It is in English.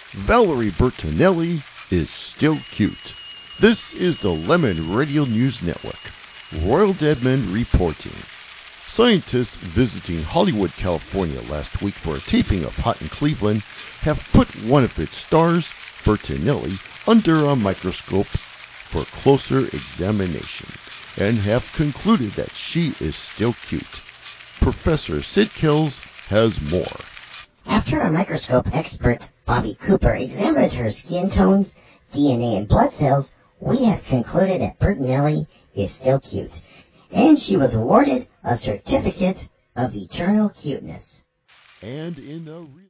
Valerie Bertinelli is still cute. This is the Lemon Radio News Network. Royal Deadman reporting. Scientists visiting Hollywood, California last week for a taping of Hot in Cleveland have put one of its stars, Bertinelli, under a microscope for closer examination and have concluded that she is still cute. Professor Sid Kills has more. After a microscope expert, Bobby Cooper, examined her skin tones, DNA, and blood cells, we have concluded that Bertinelli is still cute, and she was awarded a certificate of eternal cuteness. And in a